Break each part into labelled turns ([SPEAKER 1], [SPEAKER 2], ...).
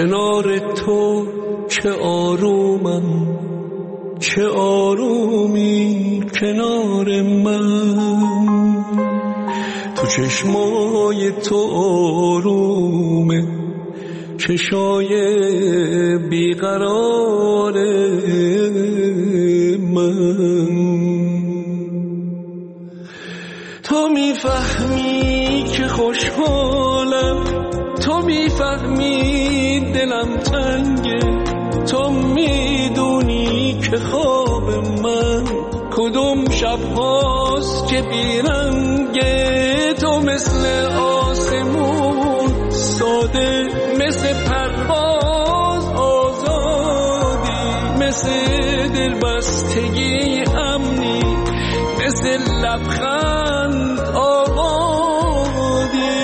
[SPEAKER 1] کنار تو چه آرومم، چه آرومی کنار من. تو چشمای تو آرومه، چشای بیقرار من. تو میفهمی که خوشحالم، تو میفهمی دلم تنگه، تو میدونی که خواب من کدوم شب هاست که بیرنگه. تو مثل آسمون ساده، مثل پرواز آزادی، مثل دلبستگی امنی، مثل لبخند آبادی.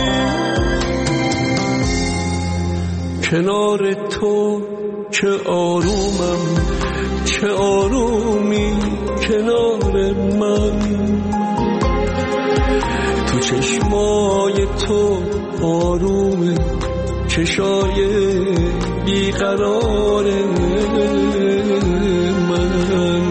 [SPEAKER 1] کنار تو چه آرومم، چه آرومی کنار من. تو چشمای تو آرومه، چشای بیقرار من.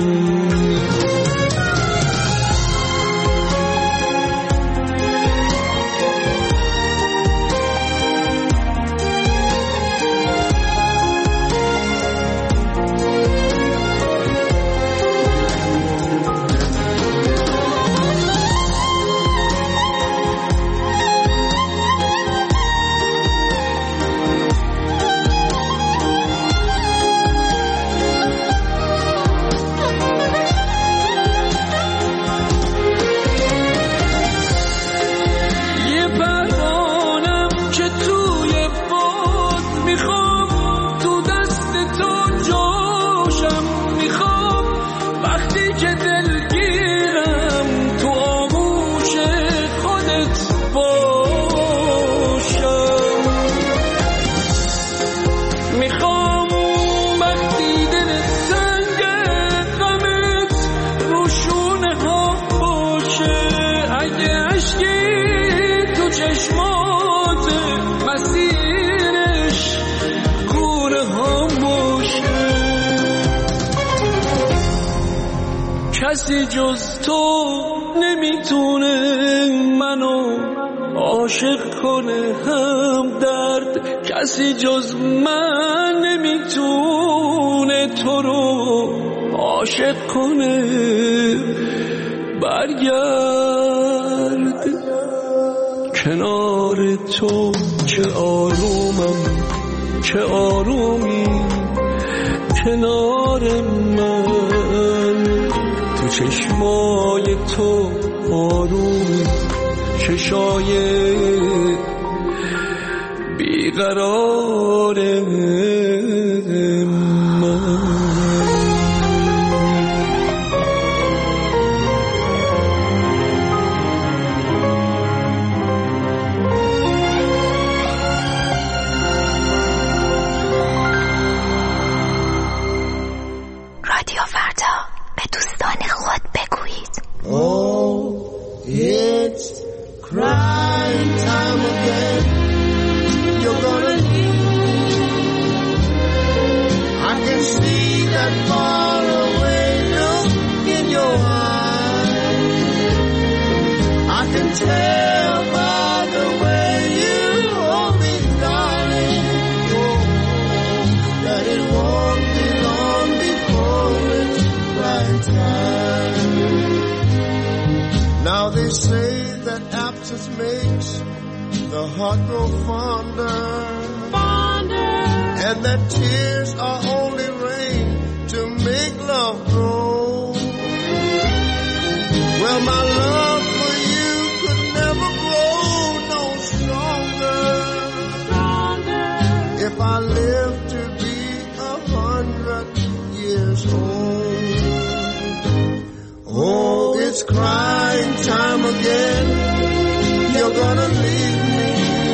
[SPEAKER 1] کسی جز تو نمیتونه منو عاشق کنه هم درد، کسی جز من نمیتونه تو رو عاشق کنه. برگرد کنار تو چه آرومم، چه آرومی کنار من. تو چشمای تو آروم، چشای بیقرار من.
[SPEAKER 2] رادیو فردا، به دوستان خود بگویید.
[SPEAKER 3] Oh, it's crying time again. You're gonna leave. I can see that far away look in your eyes. I can tell by the way you hold me, darling, oh, that it won't be long before it's crying time. Now they say that absence makes the heart grow fonder, and that tears are only rain to make love grow. Well, my love for you could never grow no stronger if I live to be 100 years old. Oh, it's crying time again. You're gonna leave me.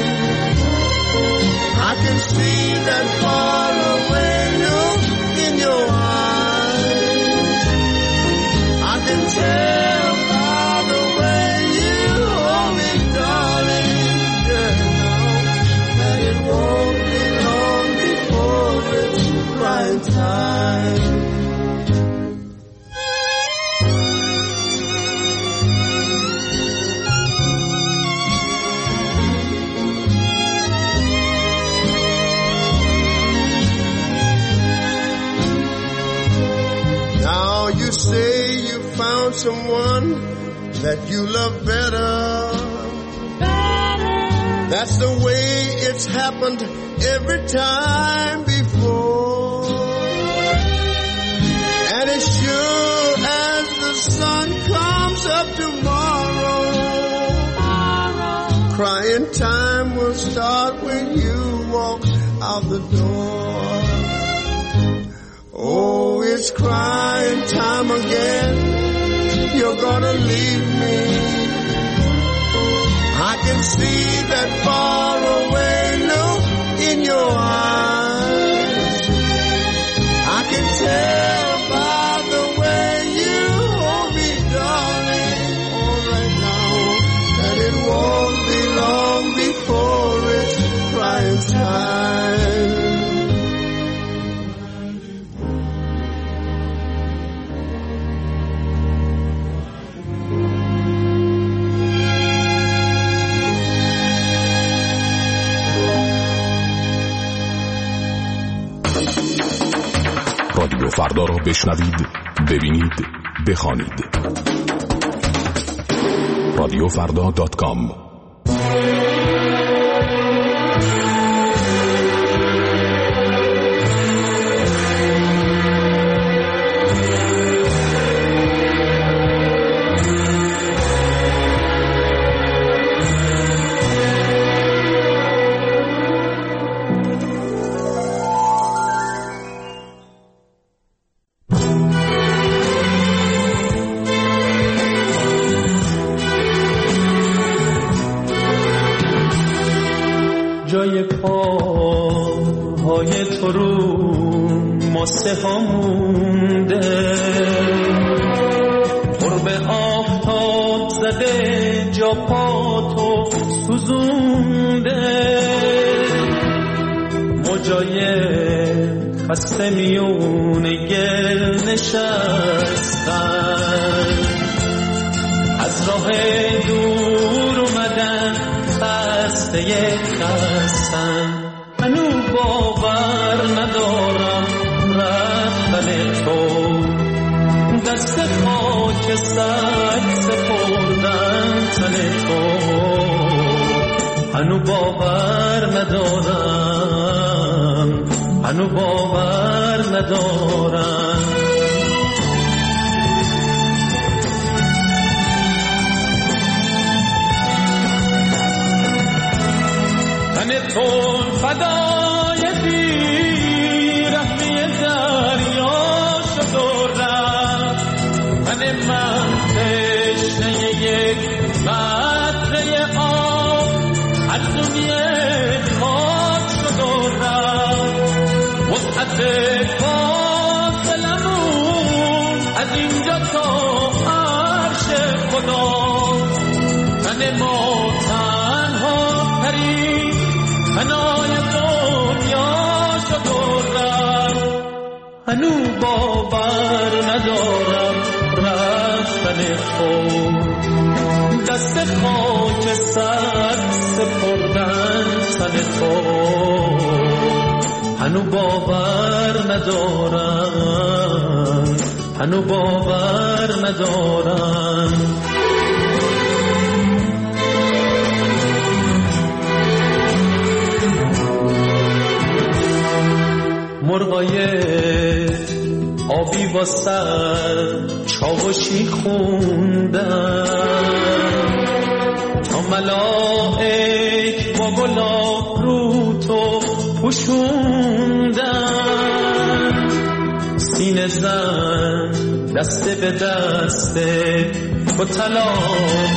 [SPEAKER 3] I can see that far away look in your eyes. I can tell by the way you hold me, darling, yeah, that it won't be long Now you say you found someone that you love better. That's the way it's happened every time before. And as sure as the sun comes up tomorrow, crying time will start when you walk out the door. Oh, it's crying time again. You're gonna leave me. I can see that far away look in your eyes. I can tell by the way you hold me, darling, all right now, that it won't be long before it's crying time.
[SPEAKER 4] رادیو فردا را بشنوید، ببینید، بخوانید. radiofrda.com
[SPEAKER 1] جای پاهای تو رو ماسه ها مونده، قرب آفتاب زده جا پاتو سوزونده، موجای خسته میونه گل نشستن، از راه دور اومدن خسته خستن. منو باور ندارم رفتن تو، دست خاک سر سپردن تن تو. منو باور ندارم، منو باور ندارم. تون فدای بیرحمی دریا شد و رفت، من تشنه یک قطره آب از دنیا خاک شد و رفت. وسعت فاصلمون از اینجا تا عرش خدا، من ما تنها ترین منای دنیا شد و رفت. هنو باور ندارم رفتن تو، دست خاک سر سپردن تن تو. هنو باور ندارم، هنو باور ندارم. مرغای آبی با سر چاوشی خوندن، تا ملائک با گلاب رو تو پوشوندن. سینه زن دسته به دسته با طلاق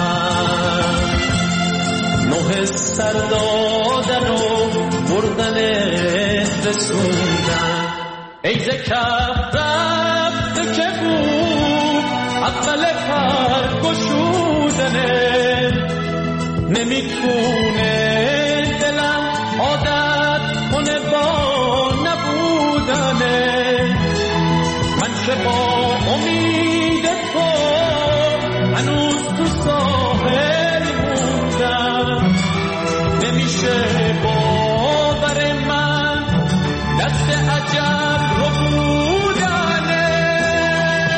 [SPEAKER 1] نوح سر دادن و بردن رسوندن. ای کف رفته که بود اول پر گشودنه، نمیتونه دلم عادت کنه با نبودنه. من که با امید تو هنوز تو ساحل موندم، نمیشه باور من دست عجب رو بودنه.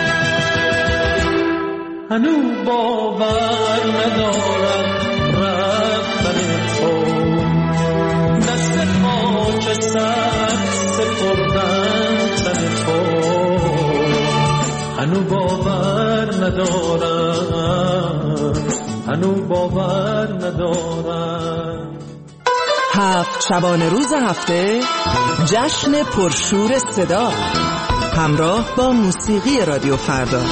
[SPEAKER 1] هنوز باور ندارم رفتن تو، دست خاکستر سپردن تن تو، هنوز باور ندارم، هنوز باور ندارم.
[SPEAKER 5] 7 شبانه روز هفته جشن پرشور صدا همراه با موسیقی رادیو فردا.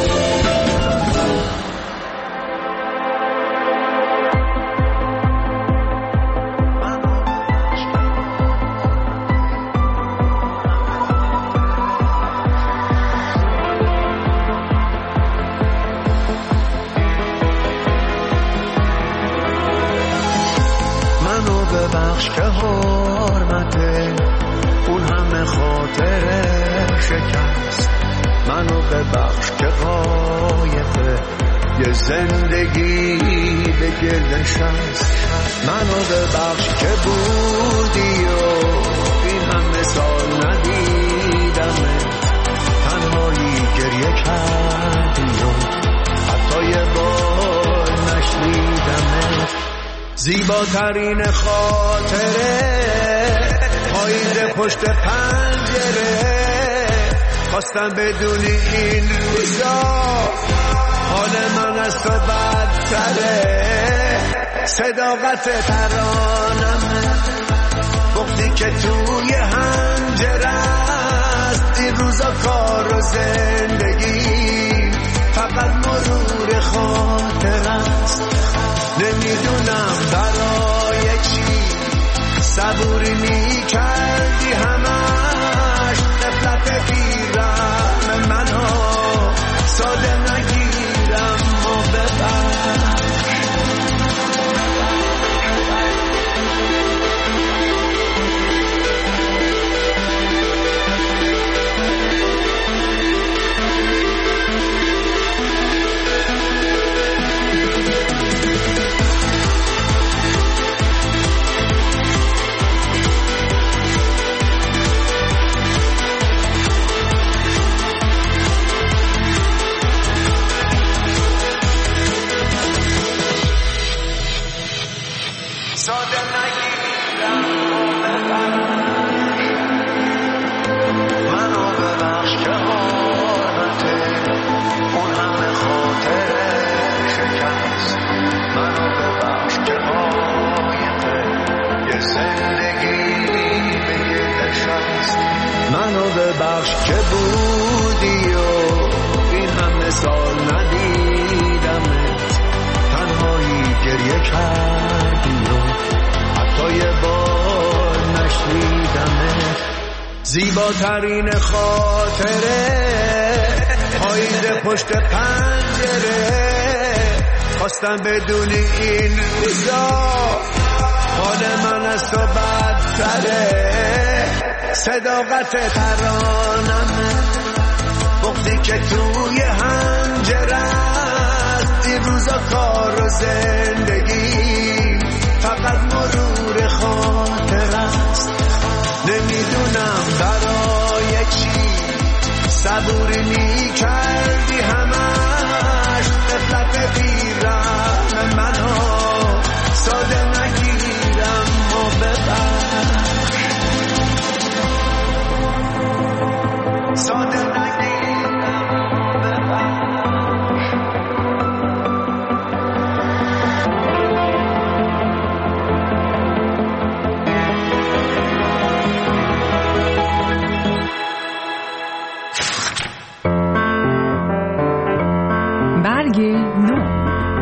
[SPEAKER 3] ببخش که حرمته اون همه خاطر شکست، منو ببخش که قایقه یه زندگی به گردش هست، منو ببخش که بودی و این همه سال ندیدمه، تنهایی گریه کردی و حتی یه بار نشنیدمه. زیباترین خاطره پاییز پشت پنجره، خواستم بدونی این روزا حال من از تو بدتره، صداقت ترانمه وقتی که توی هنجره است، این روزا کار و زندگی فقط مرور خاطر است، نمیدونم برای چی صبوری میکردی همش، نفلت بیرم منو ساده نگیرم و ببر. منو ببخش که بودی و این همه سال ندیدمت، تنهایی گریه کردی و حتی یه بار نشنیدمت. زیباترین خاطره پاییز پشت پنجره، خواستم بدونی این روزا حال من از تو بدتره، صداقت ترانمه وقتی که توی هنجره است، این روزا کار و زندگی فقط مرور خاطر است، نمیدونم برای چی صبوری میکردی همش، نفلت بیرم منو ساده نگیرم و ببر، ساده نگیرم و ببر.
[SPEAKER 5] برگ نو.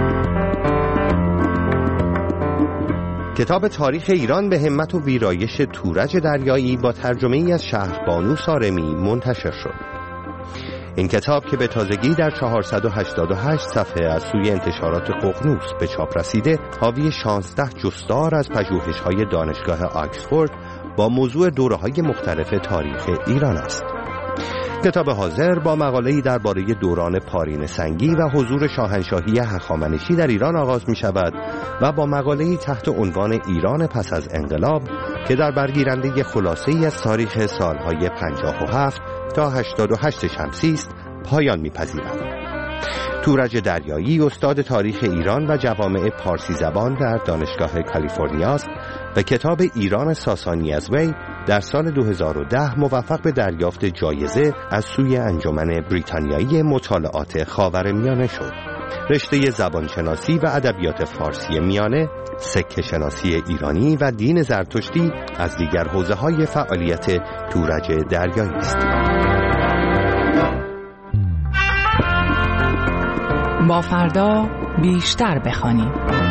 [SPEAKER 6] کتاب تاریخ ایران به همت و ویرایش تورج دریایی با ترجمه ای از شهربانو سارمی منتشر شد. این کتاب که به تازگی در 488 صفحه از سوی انتشارات ققنوس به چاپ رسیده، حاوی 16 جستار از پژوهش‌های دانشگاه آکسفورد با موضوع دوره‌های مختلف تاریخ ایران است. کتاب حاضر با مقاله‌ای درباره دوران پارین سنگی و حضور شاهنشاهی هخامنشی در ایران آغاز می شود و با مقاله‌ای تحت عنوان ایران پس از انقلاب که در برگیرنده خلاصه‌ای از تاریخ سالهای 57 تا 88 شمسی است پایان می‌پذیرد. تورج دریایی استاد تاریخ ایران و جوامع پارسی زبان در دانشگاه کالیفرنیا است و کتاب ایران ساسانی از وی در سال 2010 موفق به دریافت جایزه از سوی انجمن بریتانیایی مطالعات خاورمیانه شد. رشته زبانشناسی و ادبیات فارسی میانه، سکه شناسی ایرانی و دین زرتشتی از دیگر حوزه‌های فعالیت تورج دریایی است.
[SPEAKER 5] با فردا بیشتر بخوانیم.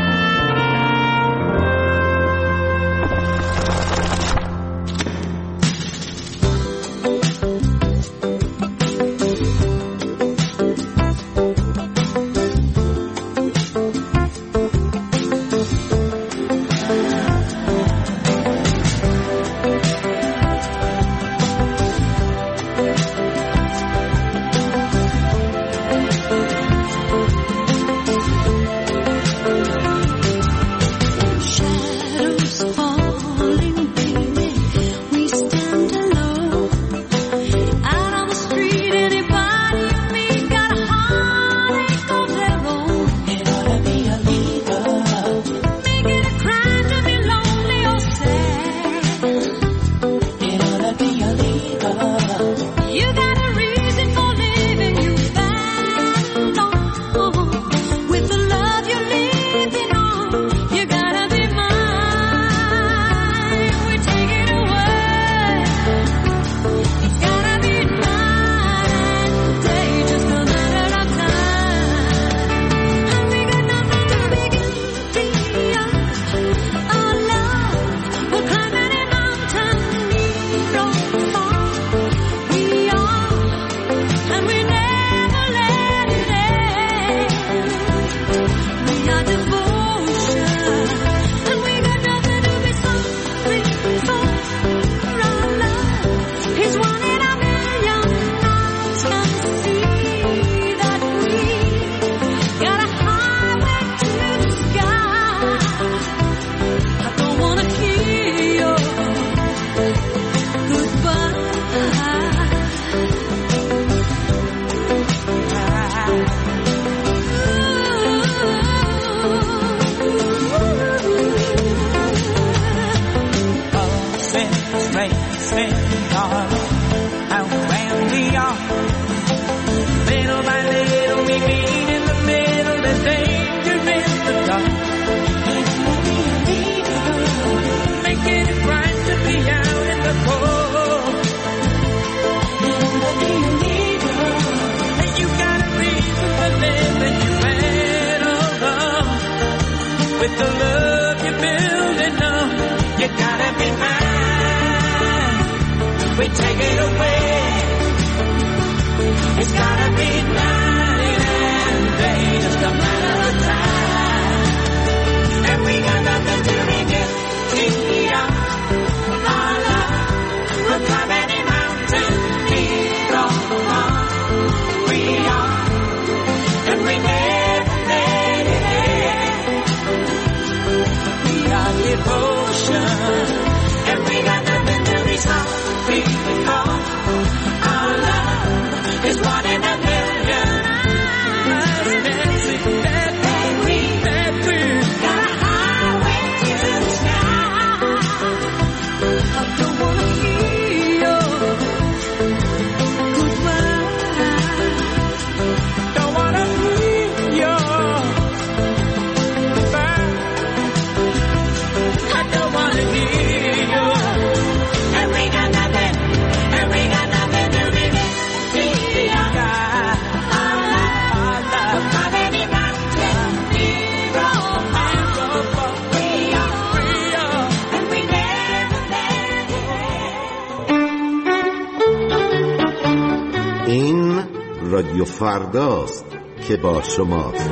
[SPEAKER 7] رادیو فرداست که با شماست.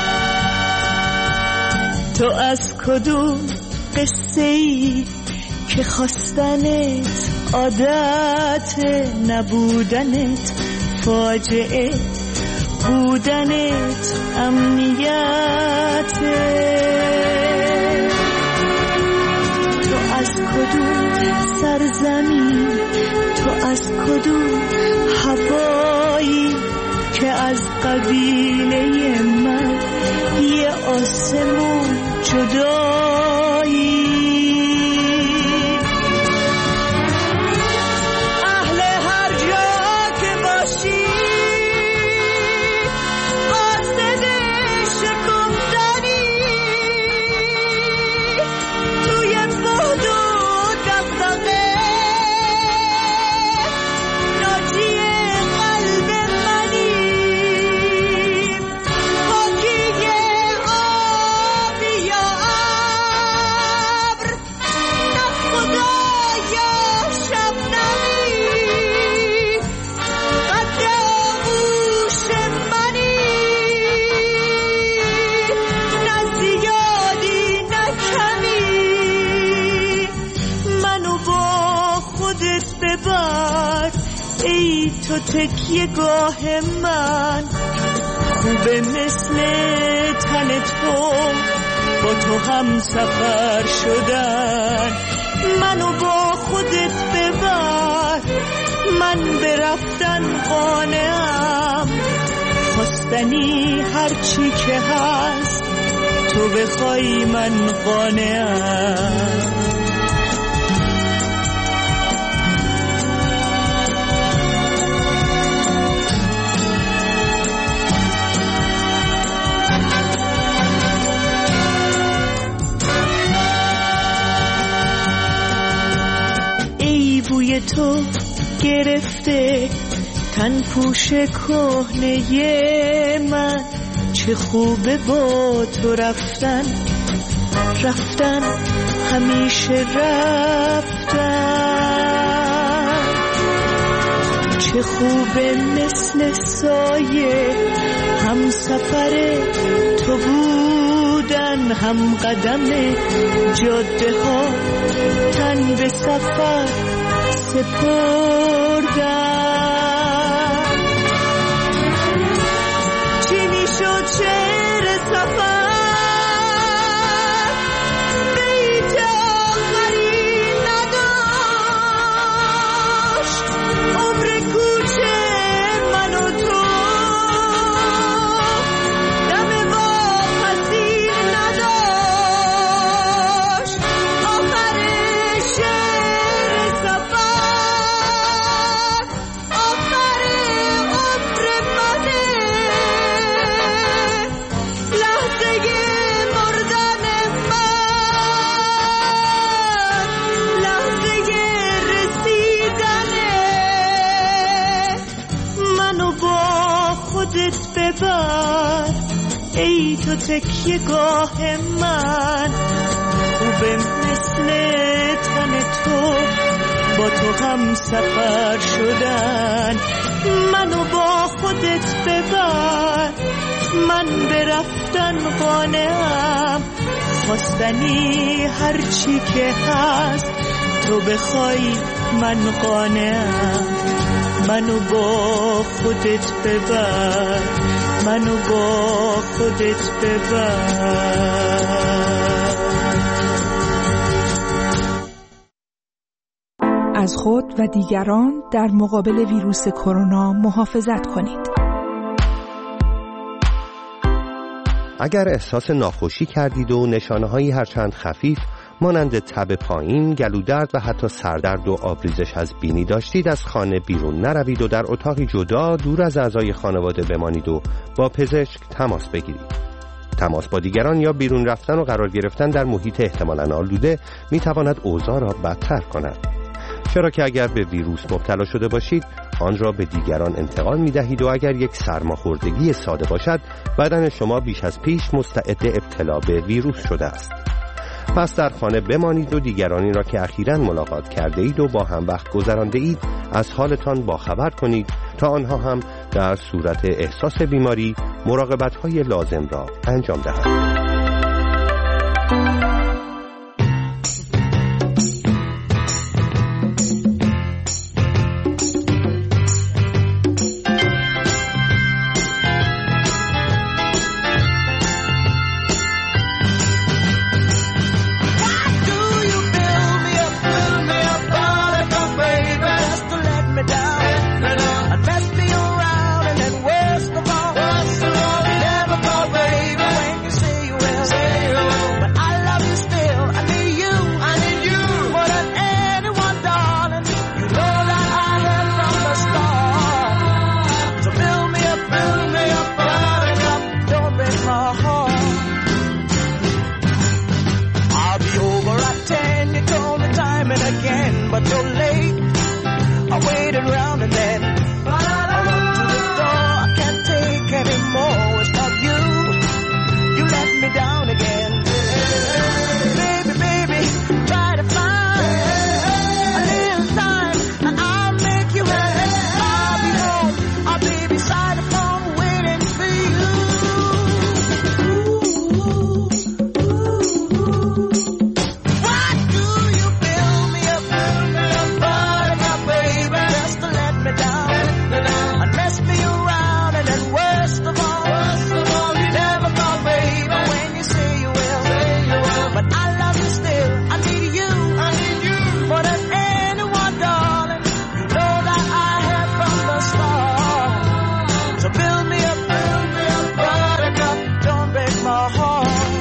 [SPEAKER 8] تو از کدوم قصه ای که خواستنت عادت، نبودنت فاجعه، بودنت امنیت. تو از کدوم سرزمین، تو از کدوم هوایی که از قبیله من یه آسمون جدایی. اهل هر جا که باشی قاصد شکفتنی، توی بود و دغدغه ناجی قلب منی. پاکی آبی یا ابر، نه خدا یا شبنمی، قد آغوش منی، نه زیادی نه کمی. منو با خودت ببر ای تو تکیه گاه من، خوبه مثل تن تو با تو هم سفر شدن. منو با خودت ببر، من به رفتن قانعم، خواستنی هرچی که هست تو بخوای من قانعم. بوی تو گرفته تن پوش کهنه من، چه خوبه با تو رفتن، رفتن همیشه رفتن. چه خوبه مثل سایه هم سفر تو بودن، هم قدم جاده ها تن به سفر سپردن. چی میشد شعر سفر بیت آخری نداشت، عمر کوچه من و تو دم واپسی نداشت. آخر شعر سفر آخر عمر منه، لحظه مردن من، لحظه رسیدنه. منو با خودت ببر ای تو تکیه گاه من، خوبه مثل تن تو با تو هم سفر شدن. منو با خودت ببر، من به رفتن قانعم، خواستنی هرچی که هست تو بخوای من قانعم. منو با خودت ببر، منو با خودت ببر.
[SPEAKER 5] از خود و دیگران در مقابل ویروس کرونا محافظت کنید.
[SPEAKER 6] اگر احساس ناخوشی کردید و نشانه‌هایی هرچند خفیف مانند تب پایین، گلودرد و حتی سردرد و آبریزش از بینی داشتید، از خانه بیرون نروید و در اتاقی جدا دور از اعضای خانواده بمانید و با پزشک تماس بگیرید. تماس با دیگران یا بیرون رفتن و قرار گرفتن در محیط احتمالاً آلوده می‌تواند اوضاع را بدتر کند. چرا که اگر به ویروس مبتلا شده باشید آن را به دیگران انتقال می‌دهید و اگر یک سرماخوردگی ساده باشد بدن شما بیش از پیش مستعد ابتلا به ویروس شده است. پس در خانه بمانید و دیگرانی را که اخیراً ملاقات کرده اید و با هم وقت گذرانده اید از حالتان باخبر کنید تا آنها هم در صورت احساس بیماری مراقبت‌های لازم را انجام دهند.
[SPEAKER 8] again, but you're late. I waited round and then I run to the door. I can't take anymore without you. You let me down again. Baby, baby, try to find a little time and I'll make you happy. I'll be home, I'll be beside the phone waiting for you. Why do you build me up, buttercup, baby, just to let me down and mess me around? And then worst of all, you never call, baby, when you say you will. But I love you still, I need you more than anyone, darling. You know that I have from the start. So build me up, buttercup, don't break my heart.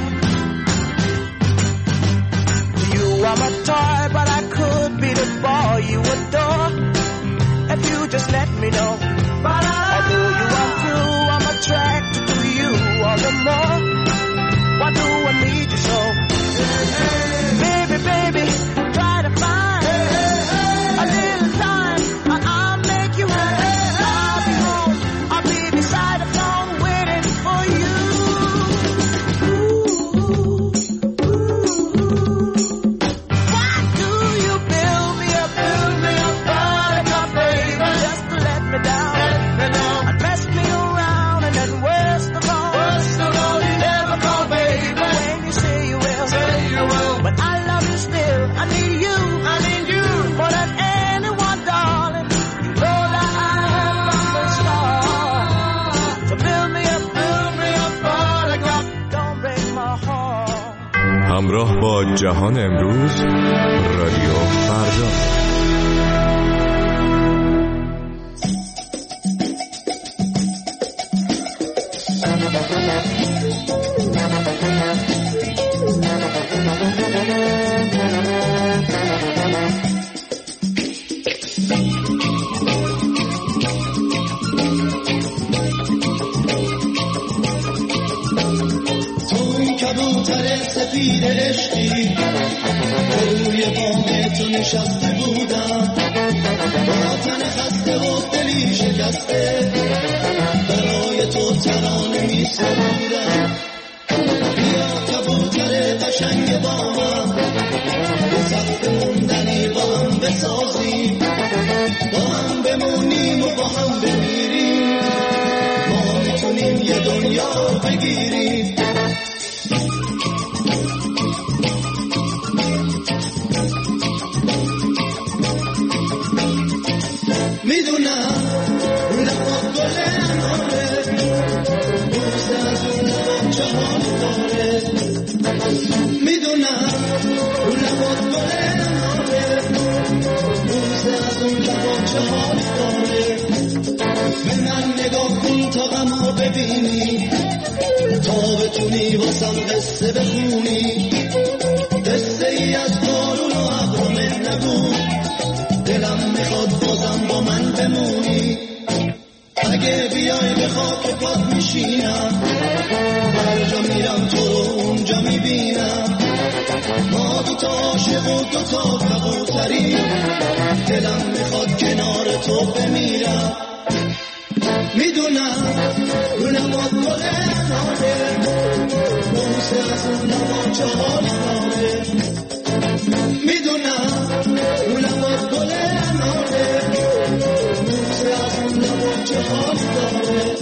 [SPEAKER 8] You are my toy, but I could be the boy you adore if you just let me know. Although you are through, I'm attracted to you all the more. Why do I need you so? Baby, baby, try to find a little time and I'll make you happy. I'll be home, I'll be beside the phone waiting for you. Why do you build me up, buttercup, baby, just to let me down and mess me around? And then worst of all, you never call, baby, when you say you will. But I love you still, I need you more than anyone, darling. You know that I have from the start. So build me up, buttercup, don't break my heart.
[SPEAKER 4] همراه با جهان امروز، رادیو فردا.
[SPEAKER 3] کبوتر سفید عشقی روی بام تو نشسته بودم، با تن خسته و دلی شکسته برای تو ترانه می سرودم. بیا کبوتر قشنگ بامم، به سخت موندنی با هم بسازیم، با هم بمونیم و با هم بمیریم، ما میتونیم یه دنیا بگیریم. میدونم اون لبات گل اناره، بوسه از اون لبات چه حال داره. میدونم اون لبات گل اناره، بوسه از اون لبات چه حال داره. به من نگاه کن تا غمو ببینی، تا بتونی واسم قصه بخونی، قصه ای از بارون و ابر من نگو، دلم میخواد بازم با من بمونی. اگه بیای به خاک پات میشینم، هر جا میرم تو رو اونجا میبینم. ما دوتا عاشق و دوتا کبوتریم، دلم میخواد کنار تو بمیرم. میدونم رو نماد گل اناره، بوسه از اون نماد چه حال داره. میدونم رو نماد گل اناره، بوسه از اون نماد چه حال داره.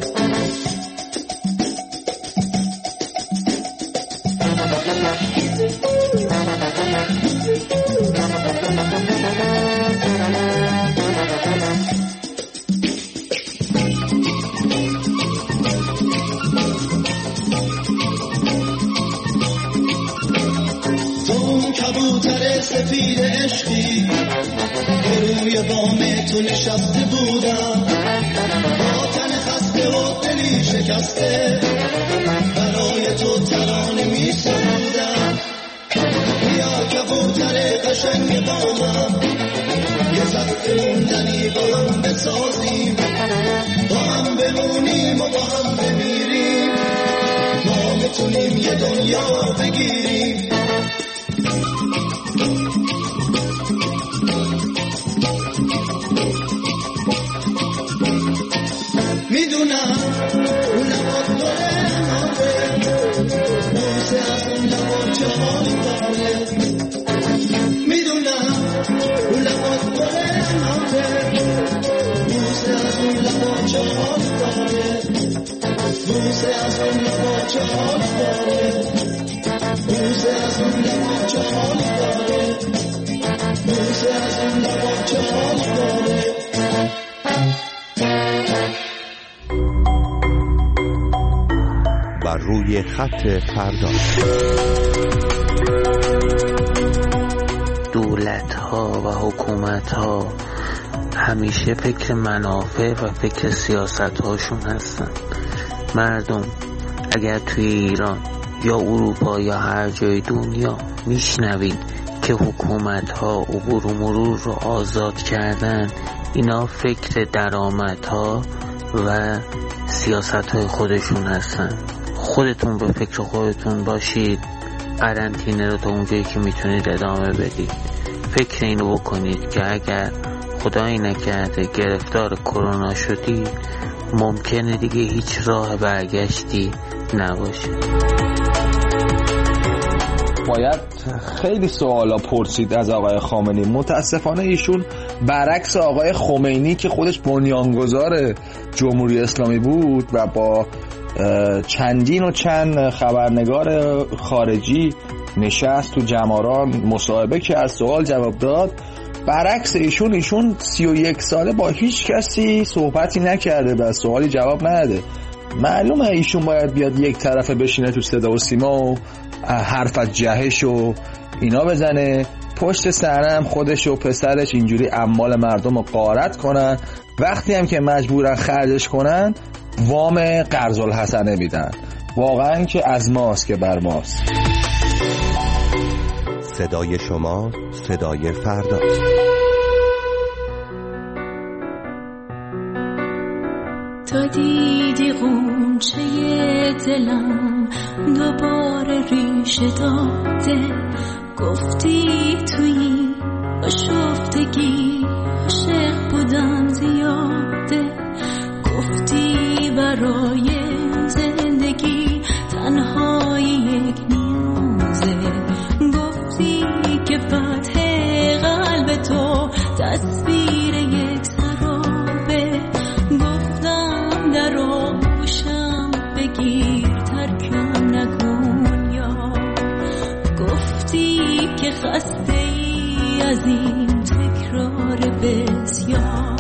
[SPEAKER 3] کبوتر سفید عشقی روی بام تو نشسته بودم، با تن خسته و دلی شکسته برای تو ترانه می سرودم. بیا کبوتر قشنگ بامم، یه سخت موندنی با هم بسازیم، با هم بمونیم و با هم بمیریم، ما میتونیم یه دنیا بگیریم. حال داره بوسه از اون لبا چه حال داره بوسه از اون لبا چه حال داره بوسه از اون لبا چه حال داره
[SPEAKER 6] بر روی خط فردا.
[SPEAKER 9] دولت‌ها و حکومت‌ها همیشه فکر منافع و فکر سیاست‌هاشون هستن. مردم اگر توی ایران یا اروپا یا هر جای دنیا میشنوید که حکومت‌ها عبور و مرور رو آزاد کردن، اینا فکر درآمدها و سیاست‌های خودشون هستن. خودتون به فکر خودتون باشید، قرنطینه رو تا اونجایی که میتونید ادامه بدید. فکر اینو بکنید که اگر خدایی نکرده گرفتار کرونا شدی، ممکنه دیگه هیچ راه برگشتی نباشه.
[SPEAKER 10] باید خیلی سوالا پرسید از آقای خامنه‌ای. متاسفانه ایشون برعکس آقای خمینی که خودش بنیانگذار جمهوری اسلامی بود و با چند خبرنگار خارجی نشست تو جماران مصاحبه که از سوال جواب داد، برعکس ایشون 31 ساله با هیچ کسی صحبتی نکرده و سوالی جواب نداده. معلومه ایشون باید بیاد یک طرفه بشینه تو صدا و سیما و حرف از جهش و اینا بزنه، پشت سرم خودش و پسرش اینجوری اموال مردم رو غارت کنن، وقتی هم که مجبورن خرجش کنن وام قرض الحسنه میدن. واقعا که از ماست که بر ماست.
[SPEAKER 6] صدای شما صدای فرداست.
[SPEAKER 11] تا دیدی غنچه دلم دوباره ریشه داده، گفتی توی آشفتگی عاشق بودم زیاده، گفتی برای زندگی تنهایی یک نیازه، گفتی که فتح قلب تو تصویر یک سرابه، گفتم در آغوشم بگیر ترکم نکن، یا گفتی که خسته ای از این تکرار بسیار.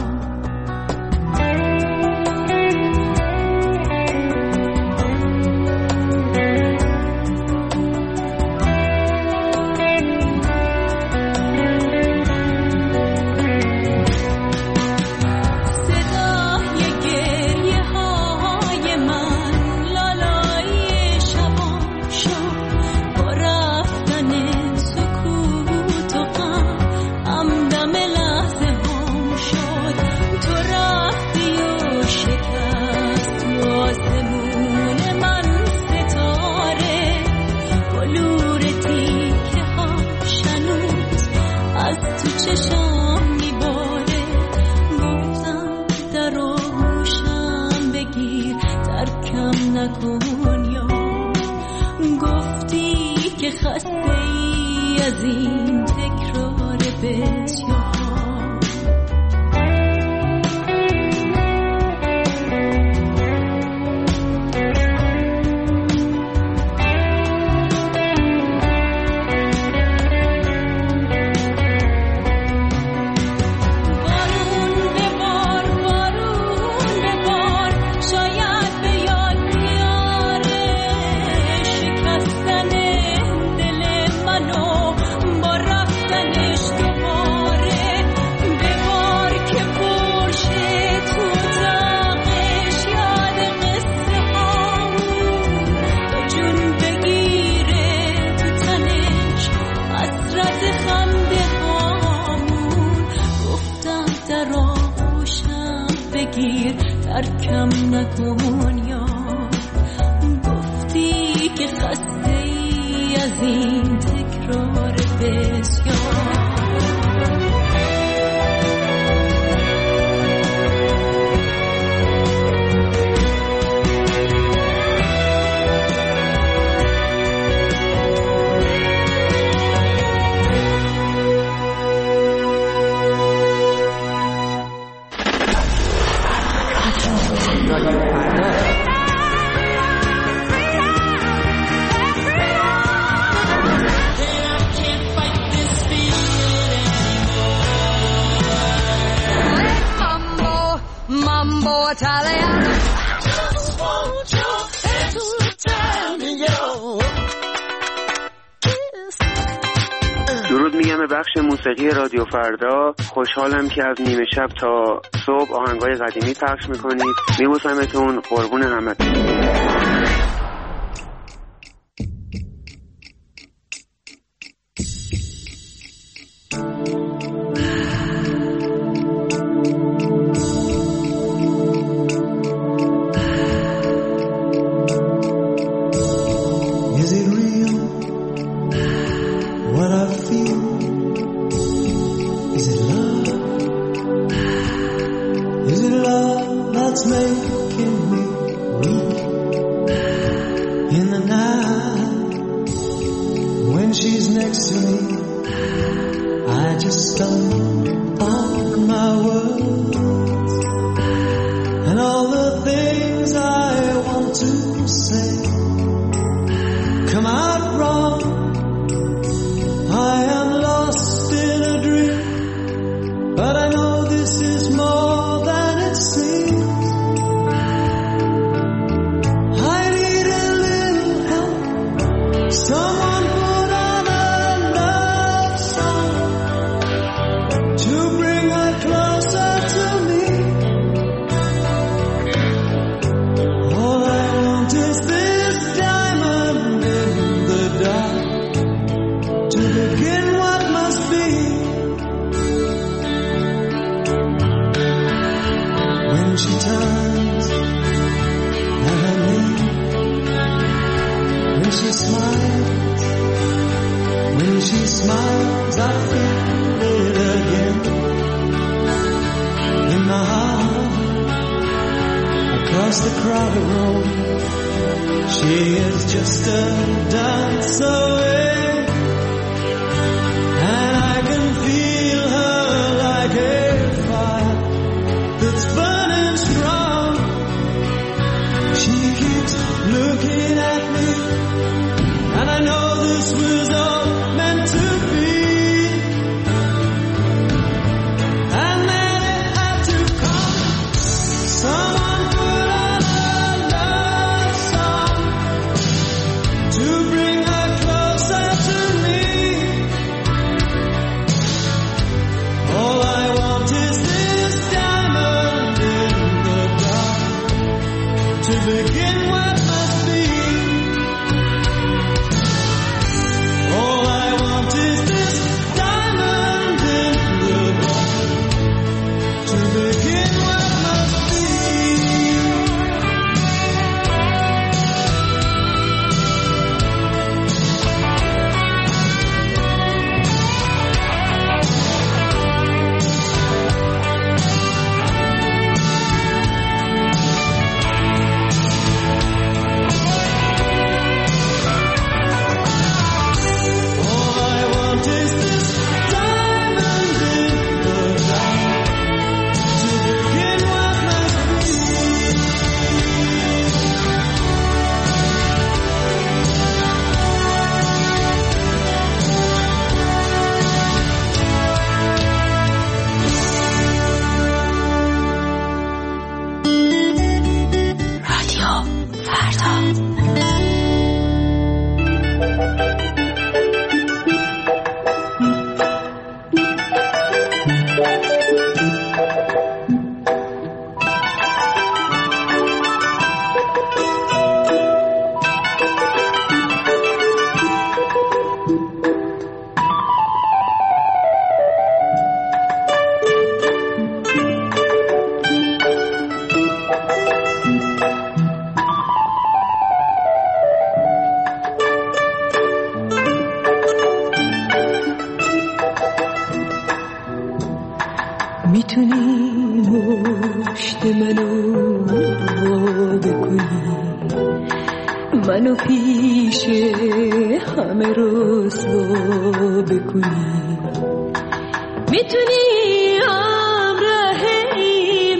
[SPEAKER 8] Italiano. Just want your hands to turn me on.
[SPEAKER 12] درود میگم به بخش موسیقی رادیو فردا. خوشحالم که از نیمه شب تا صبح آهنگای قدیمی پخش میکنید. میبوسمتون، قربون همتون.
[SPEAKER 11] منو پیش همه رسوا بکنی، میتونی همراه این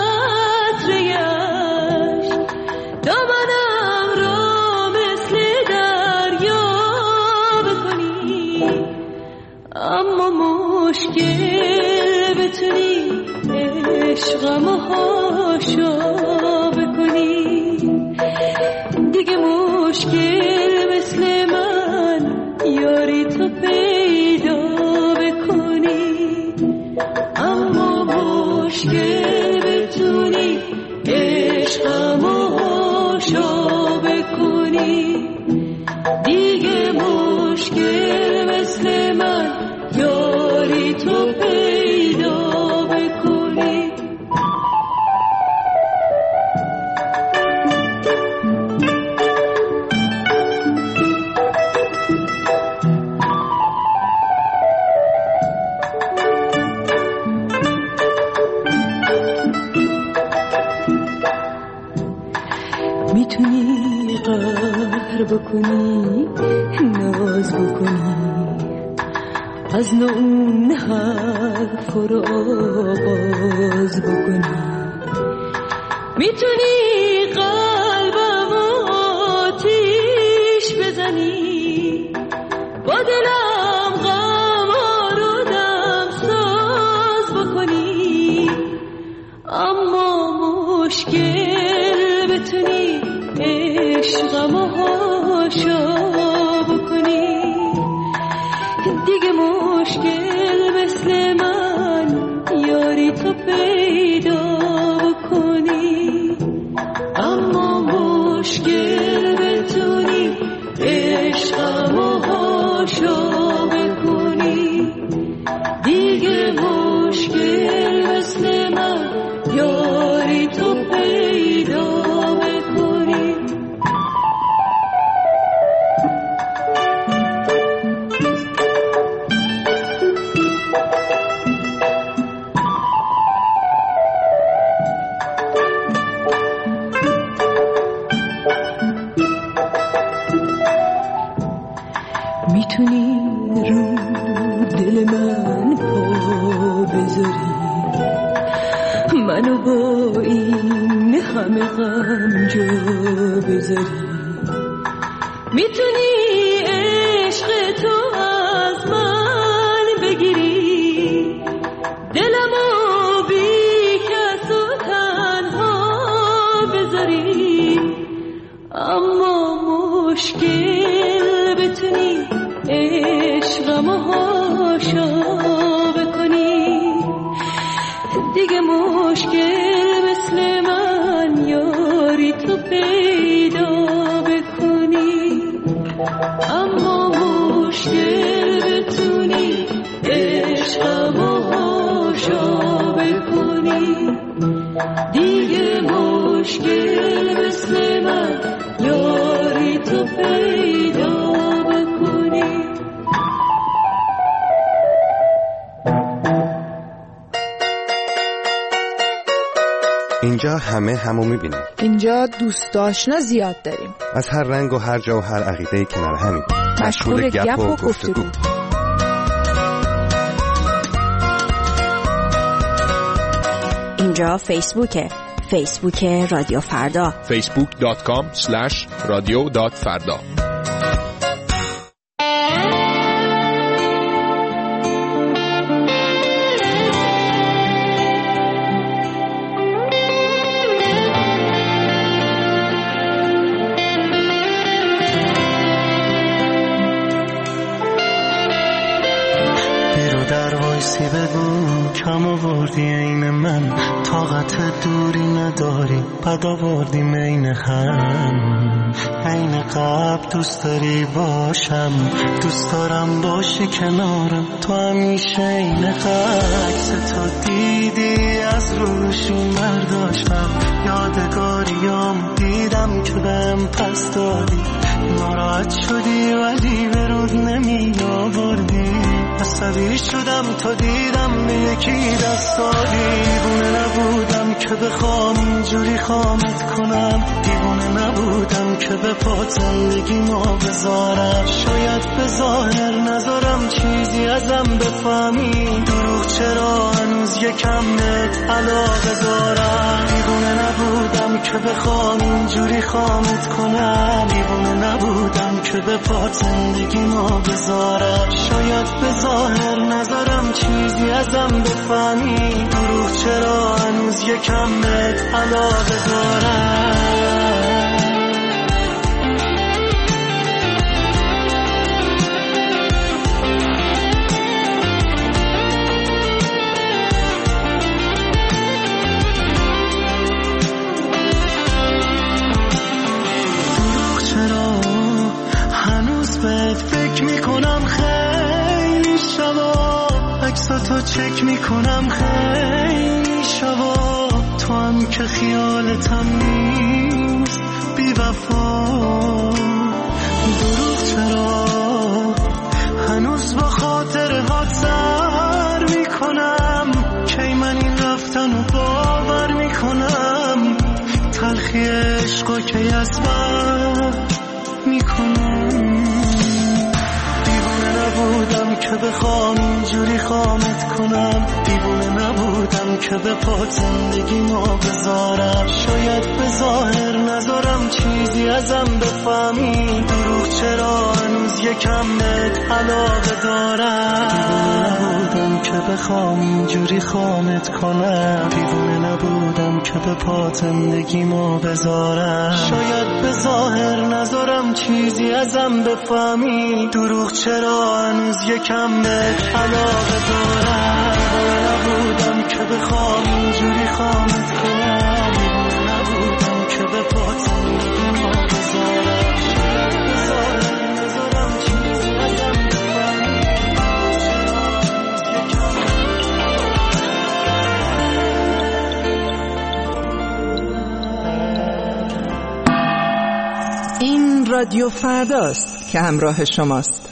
[SPEAKER 11] قطره‌اش دامنم رو مثل دریا بکنی، اما مشکل بتونی عشقمو هاشا بکنی، دیگه مشکل مثل من یاری تو پیدا بکنی، اما مشکل بتونی عشقمو هاشا بکنی، دیگه مشکل مثل من یاری تو پیدا بکنی. میتونی قهر بکنی، ناز بکنی، از نوع اون حرف رو آغاز بکنی، میتونی قلبم آتیش بزنی، با دلم غم آرودم ساز بکنی، اما مشکل بتونی عشقمو هاشا بکنی، دیگه مشکل مثل من یاری تو پیدا بکنی، اما مشکل بتونی عشقمو هاشا بکنی، دیگه مشکل مثل من یاری تو پیدا بکنی. میتونی رو دل من پا بذاری، منو با این همه غم جا بذاری، میتونی عشق تو از من بگیری، دلمو بی کس و تنها بذاری، اما مشکل بتونی عشقمو هاشا بکنی، دیگه مشکل مثل من یاری تو پیدا بکنی، اما مشکل بتونی عشقمو هاشا بکنی، دیگه مشکل مثل من یاری تو پیدا بکنی.
[SPEAKER 6] اینجا همو میبینیم.
[SPEAKER 5] اینجا دوست آشنا زیاد داریم.
[SPEAKER 6] از هر رنگ و هر جا و هر عقیده‌ای کنار همیم.
[SPEAKER 5] مشغول گپ و گفتگو.
[SPEAKER 13] اینجا فیسبوک رادیو فردا.
[SPEAKER 4] facebook.com/radio.farda.
[SPEAKER 14] بگو کم آوردی این من، طاقت دوری نداری، بد آوردی مین هم، عین قبل دوست داری باشم، دوست دارم باشی کنارم، تو همیشه این عکس تو دیدی از روشون برداشتم، یادگاریام دیدم که بهم پس دادی، ناراحت شدی ولی به رود نمی آوردی، عصبی شدم تا دیدم به یکی دست دادی، دیوونه نبودم که بخوام اینجوری خامت کنم، دیوونه نبودم که به پات زندگی ما بذارم، شاید به ظاهر نذارم چیزی ازم بفهمی، دروغ چرا هنوز یکم بهت علاقه دارم، دیوونه نبودم که بخوام اینجوری خامت کنم، دیوونه نبودم که به پات زندگی ما بذارم، شاید به ظاهر نذارم چیزی ازم بفهمی، دروغ چرا هنوز هنوز یکم بهت علاقه دارم. فکر میکنم خیلی شبا عکساتو چک میکنم خیلی شبا تو هم که خیالتم نیست بی وفا. دروغ چرا هنوز با خاطر هات سر میکنم کی من این رفتن رو باور میکنم تلخی عشقا کی از بر میکنم. نبودم که بخوام اینجوری خامت کنم دیوونه نبودم که به پات زندگیمو بذارم شاید به ظاهر نذارم چیزی ازم بفهمی دروغ چرا هنوز یکم بهت علاقه دارم. دیوونه نبودم که بخوام اینجوری خامت کنم دیوونه نبودم که به پات زندگیمو بذارم شاید به ظاهر نذارم چیزی ازم بفهمی دروغ چرا هنوز یکم بهت علاقه دارم. نبودم که بخوام اینجوری خامت کنم نبودم که به پات زندگیمو بذارم نذارم چیزی ازم بفهمی
[SPEAKER 5] این رادیو فرداست که همراه شماست.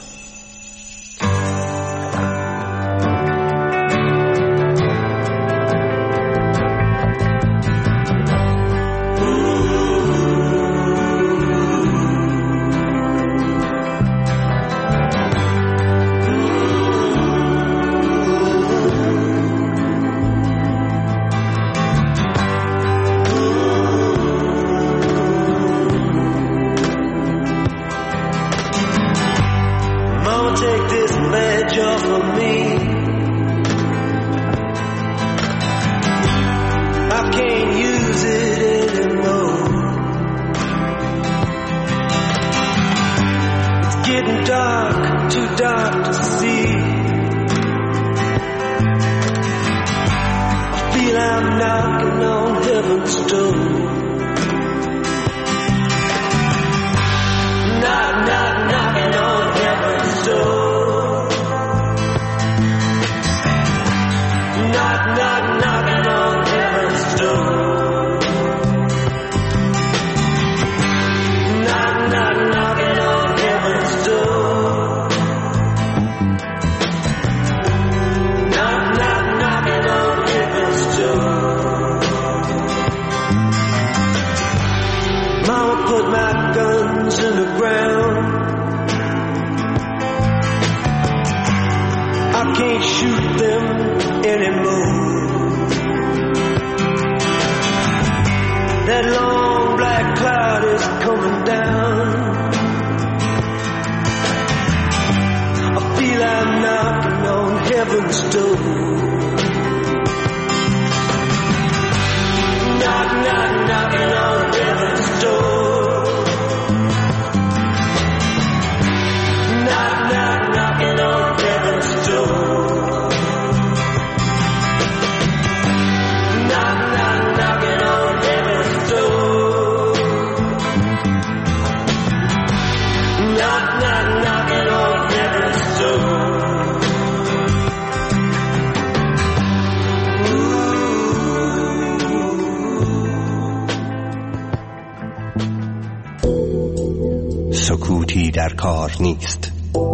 [SPEAKER 15] سکوتی در کار نیست.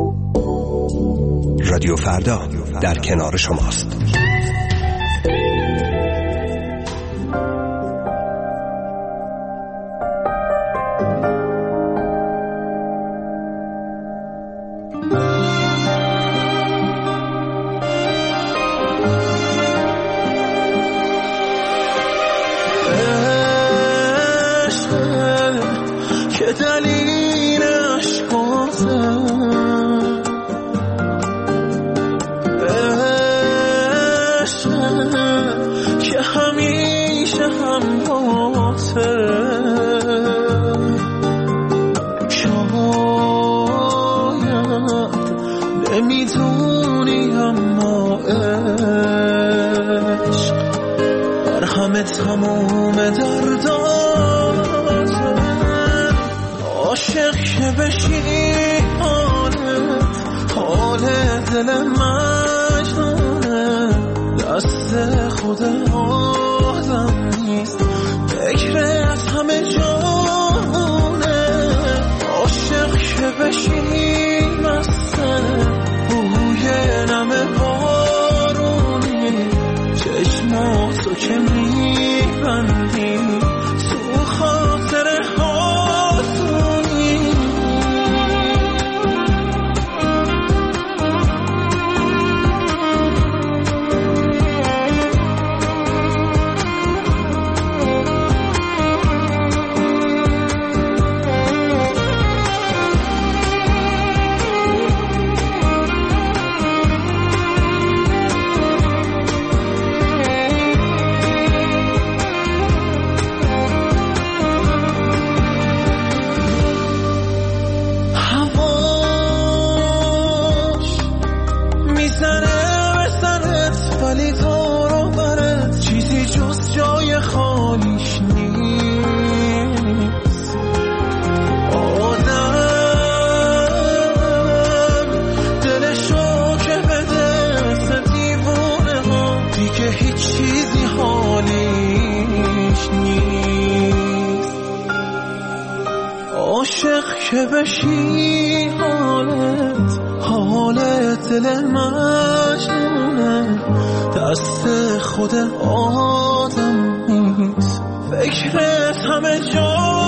[SPEAKER 15] رادیو فردا در کنار شماست.
[SPEAKER 1] که همین همراهته شاید نمیدونی اما عشق بر همه تموم درداته عاشق که بشی حال دل مجنونه دست خود آدم نیست فکر از همه جانونه عاشق که بشی مسته بوی نم بارونی چشماتو که میبندی تو خاطر هاتونی که بشی حالت دل مجنونه دست خود آدم نیست فکرت همه جا